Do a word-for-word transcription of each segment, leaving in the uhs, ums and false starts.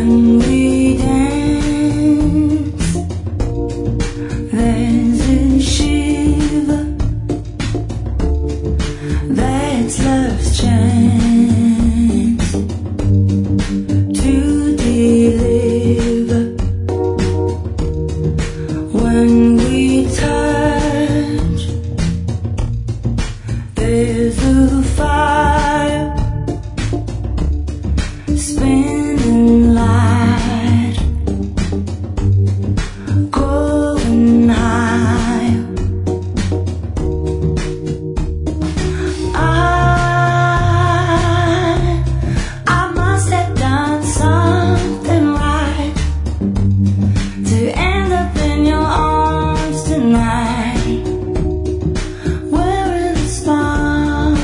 When we dance, there's a shiver. That's love's chance to deliver. When we touch, there's a fire spinning light, going high. I, I must have done something right to end up in your arms tonight, wearing a smile.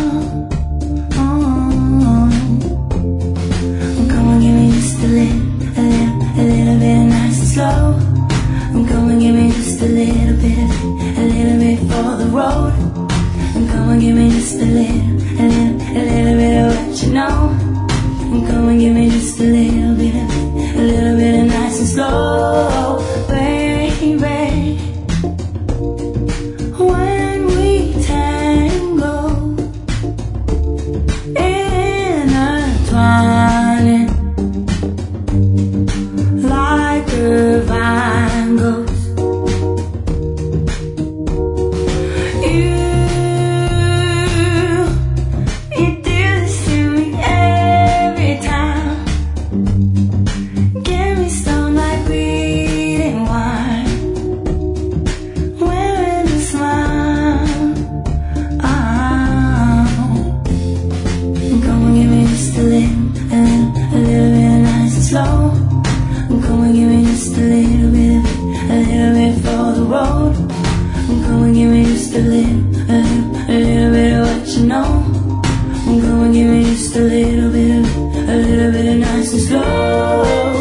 A little, a little, a little bit nice and slow. And come and give me just a little bit, a little bit for the road. And come and give me just a little, a little, a little bit of what you know. And come and give me just a little bit, a little bit of nice and slow, baby. When we tango, intertwining like a vine goes. You, you do this to me every time. Get me stoned like bleeding wine, wearing a smile. Oh, come and give me just a little, a little, a little bit nice and slow. Come and give me just a little bit, a little bit for the road. Come and give me just a little, a little, a little bit of what you know. Come and give me just a little bit, a little bit of nice and slow.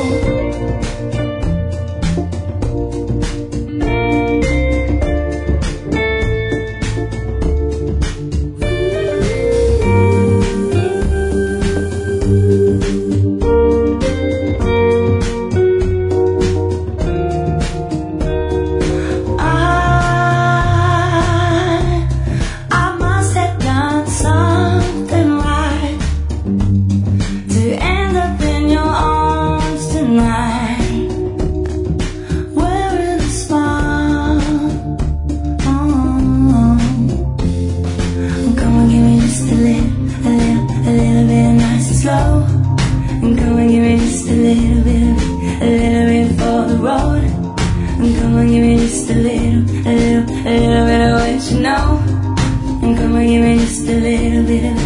Slow, and come and give me just a little bit, a little bit for the road. And come and give me just a little, a little, a little bit of what you know. And come and give me just a little bit of